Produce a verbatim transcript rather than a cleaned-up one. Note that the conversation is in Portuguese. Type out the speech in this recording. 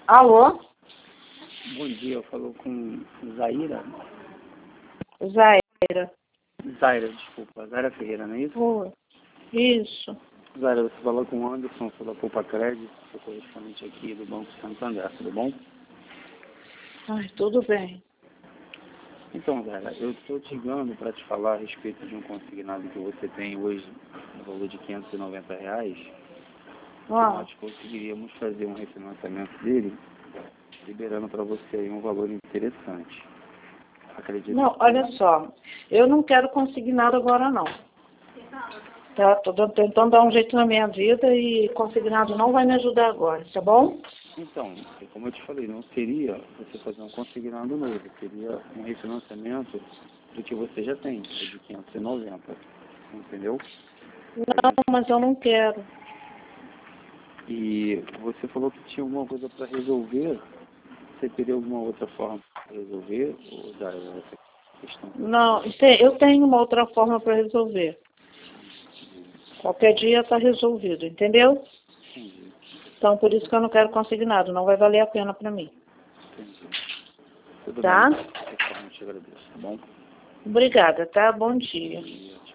Alô? Bom dia, eu falo com Zaira. Zaira. Zaira, desculpa. Zaira Ferreira, não é isso? Oi. Isso. Zaira, você falou com o Anderson, sou da Poupa Crédito, sou correspondente aqui do Banco Santander, tudo bom? Ai, tudo bem. Então, Zaira, eu estou te ligando para te falar a respeito de um consignado que você tem hoje no valor de quinhentos e noventa reais. Ah. Nós conseguiríamos fazer um refinanciamento dele, liberando para você aí um valor interessante. Acredito. Não, olha só, eu não quero conseguir nada agora não. Tá, tô dando- tentando dar um jeito na minha vida e consignado não vai me ajudar agora, tá bom? Então, como eu te falei, não seria você fazer um consignado novo, seria um refinanciamento do que você já tem, que é de quinhentos e noventa, entendeu? Não, mas eu não quero. E você falou que tinha alguma coisa para resolver, você teria alguma outra forma para resolver, ou da essa questão? Não, te- eu tenho uma outra forma para resolver. Qualquer dia está resolvido, entendeu? Entendi, Então, por isso que eu não quero consignado, não vai valer a pena para mim. entendi. Tudo Tá? bem, eu te agradeço, tá bom? Obrigada, tá? Bom dia. E,